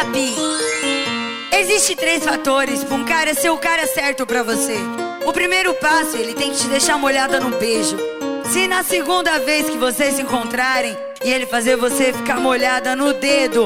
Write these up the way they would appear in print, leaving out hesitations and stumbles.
da Pi. Existem 3 fatores pra um cara ser o cara certo pra você. O primeiro passo, ele tem que te deixar molhada no beijo. Se na segunda vez que vocês se encontrarem e ele fazer você ficar molhada no dedo,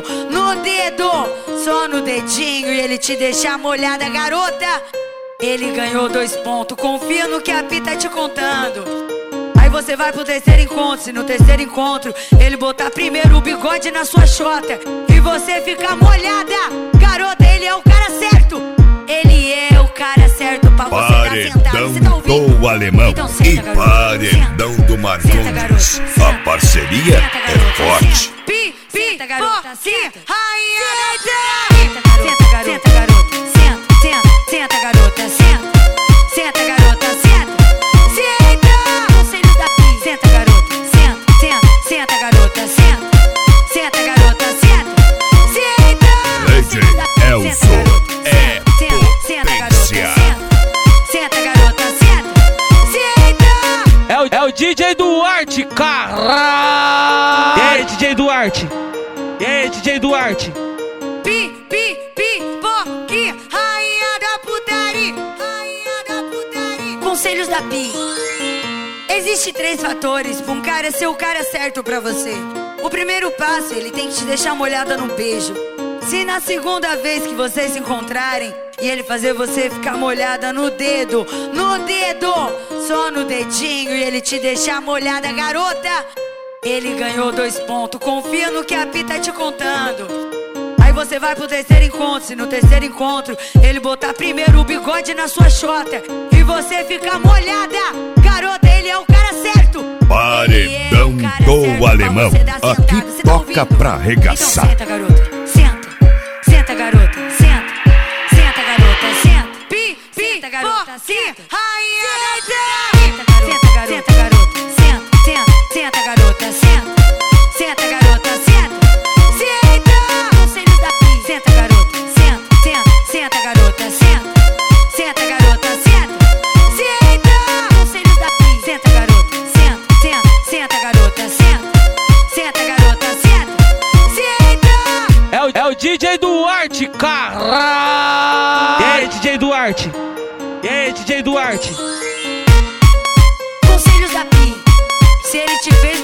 só no dedinho, e ele te deixar molhada, garota, ele ganhou 2 pontos. Confia no que a Pi tá te contando. Aí você vai pro terceiro encontro. Se no terceiro encontro ele botar primeiro o bigode na sua xota e você ficar molhada, garota, ele é o cara certo. Ele é o cara certo pra você dar sentado. Você tá ouvindo? Do Alemão então senta, e garota. paredão do Marcondes. A parceria é forte. Pi, senta, garota, senta. Rainha da senta, garota, senta, garota, senta, garota, senta. Senta, garota, senta. Senta. Conselhos da Pi. Senta, garota, senta, garota, senta. Senta, garota, senta. Senta. Lady Elzo é potência. Senta, garota, senta. Senta. É o DJ Duarte, caralho! E aí, DJ Duarte? E aí, DJ Duarte? Pi, poque, rainha da putaria. Rainha da putaria. Conselhos da Pi. Existem 3 fatores pra um cara ser o cara certo pra você. O primeiro passo, ele tem que te deixar molhada no beijo. Se na segunda vez que vocês se encontrarem e ele fazer você ficar molhada no dedo, só no dedinho, e ele te deixar molhada, garota, ele ganhou 2 pontos. Confia no que a Pi tá te contando. Aí você vai pro terceiro encontro. Se no terceiro encontro ele botar primeiro o bigode na sua xota e você ficar molhada, garota, ele é o cara certo. Paredão do Alemão. Aqui toca pra arregaçar. Então senta, garota, senta, garota, senta, garota, senta. Pi, senta, garota, senta. Rainha da senta, garota, senta, garota, senta. Senta, garota, senta. Senta. Conselhos da Pi. Senta, garota, senta, garota, senta. Senta, garota, senta. Senta. Conselhos da Pi. Senta, garota, senta, garota, senta. Senta, garota, senta. Senta. É o DJ Duarte, caralho! E aí, DJ Duarte? E aí, DJ Duarte? Conselhos da Pi. Se ele te fez